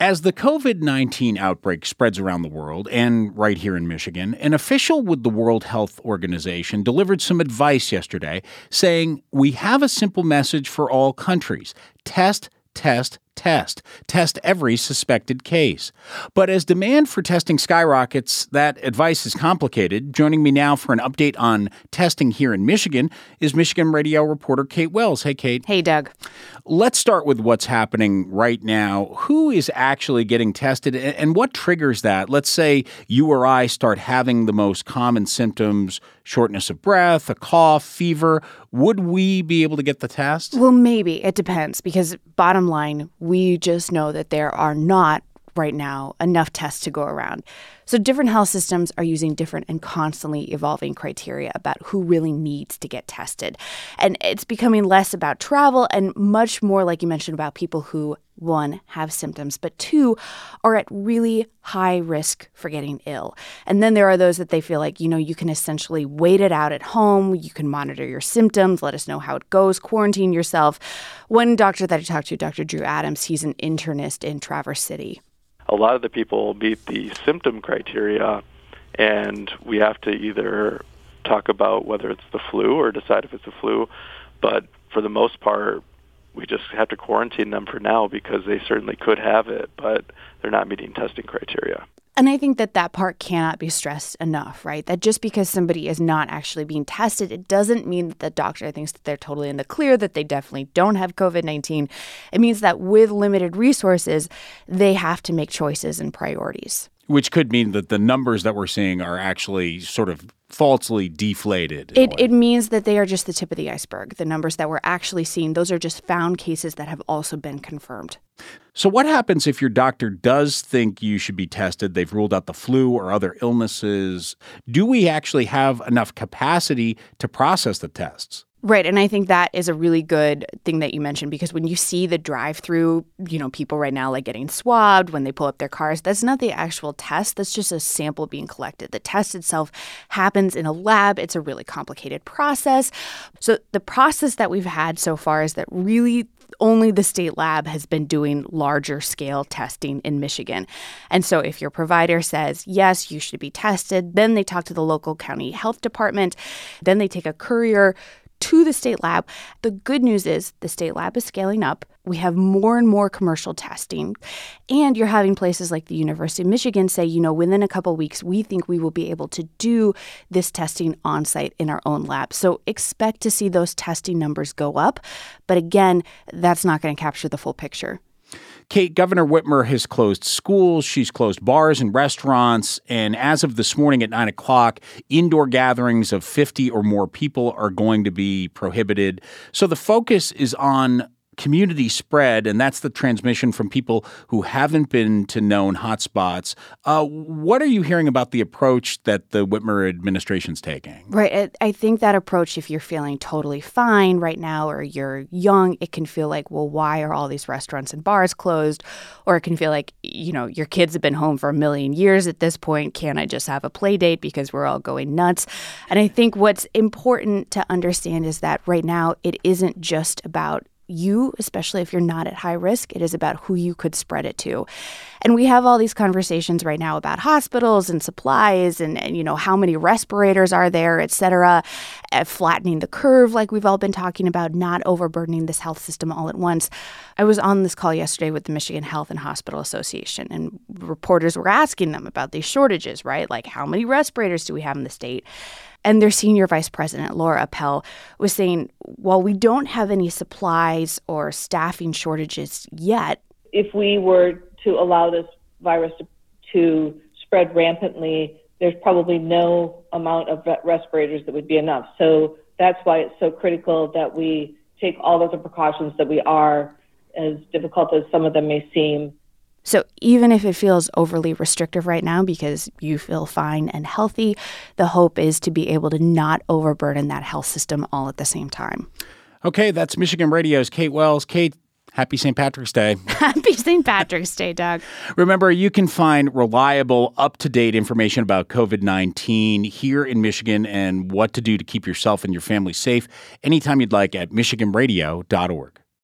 As the COVID-19 outbreak spreads around the world and right here in Michigan, an official with the World Health Organization delivered some advice yesterday saying, we have a simple message for all countries. Test, test, test. Test every suspected case. But as demand for testing skyrockets, that advice is complicated. Joining me now for an update on testing here in Michigan is Michigan radio reporter Kate Wells. Hey, Kate. Hey, Doug. Let's start with what's happening right now. Who is actually getting tested and what triggers that? Let's say you or I start having the most common symptoms, shortness of breath, a cough, fever. Would we be able to get the test? Well, maybe. It depends because bottom line, we just know that there are not right now enough tests to go around. So different health systems are using different and constantly evolving criteria about who really needs to get tested. And it's becoming less about travel and much more, like you mentioned, about people who, one, have symptoms, but two, are at really high risk for getting ill. And then there are those that they feel like, you can essentially wait it out at home. You can monitor your symptoms, let us know how it goes, quarantine yourself. One doctor that I talked to, Dr. Drew Adams, he's an internist in Traverse City. A lot of the people meet the symptom criteria, and we have to either talk about whether it's the flu or decide if it's the flu. But for the most part, we just have to quarantine them for now because they certainly could have it, but they're not meeting testing criteria. And I think that part cannot be stressed enough, right? That just because somebody is not actually being tested, it doesn't mean that the doctor thinks that they're totally in the clear, that they definitely don't have COVID-19. It means that with limited resources, they have to make choices and priorities. Which could mean that the numbers that we're seeing are actually sort of falsely deflated. It means that they are just the tip of the iceberg. The numbers that we're actually seeing, those are just found cases that have also been confirmed. So what happens if your doctor does think you should be tested? They've ruled out the flu or other illnesses. Do we actually have enough capacity to process the tests? Right. And I think that is a really good thing that you mentioned, because when you see the drive-through, people right now like getting swabbed when they pull up their cars, that's not the actual test. That's just a sample being collected. The test itself happens in a lab. It's a really complicated process. So the process that we've had so far is that really only the state lab has been doing larger scale testing in Michigan. And so if your provider says, yes, you should be tested, then they talk to the local county health department, then they take a courier to the state lab. The good news is the state lab is scaling up. We have more and more commercial testing. And you're having places like the University of Michigan say, within a couple of weeks, we think we will be able to do this testing on site in our own lab. So expect to see those testing numbers go up. But again, that's not going to capture the full picture. Kate, Governor Whitmer has closed schools. She's closed bars and restaurants. And as of this morning at 9 o'clock, indoor gatherings of 50 or more people are going to be prohibited. So the focus is on community spread, and that's the transmission from people who haven't been to known hotspots. What are you hearing about the approach that the Whitmer administration's taking? Right. I think that approach, if you're feeling totally fine right now or you're young, it can feel like, well, why are all these restaurants and bars closed? Or it can feel like, your kids have been home for a million years at this point. Can't I just have a play date because we're all going nuts? And I think what's important to understand is that right now it isn't just about you, especially if you're not at high risk. It is about who you could spread it to. And we have all these conversations right now about hospitals and supplies and how many respirators are there, et cetera, flattening the curve like we've all been talking about, not overburdening this health system all at once. I was on this call yesterday with the Michigan Health and Hospital Association, and reporters were asking them about these shortages, right? Like, how many respirators do we have in the state? And their senior vice president, Laura Appel, was saying, while we don't have any supplies or staffing shortages yet, if we were to allow this virus to spread rampantly, there's probably no amount of respirators that would be enough. So that's why it's so critical that we take all of the precautions that we are, as difficult as some of them may seem. So even if it feels overly restrictive right now because you feel fine and healthy, the hope is to be able to not overburden that health system all at the same time. Okay, that's Michigan Radio's Kate Wells. Kate, happy St. Patrick's Day. Happy St. Patrick's Day, Doug. Remember, you can find reliable, up-to-date information about COVID-19 here in Michigan and what to do to keep yourself and your family safe anytime you'd like at michiganradio.org.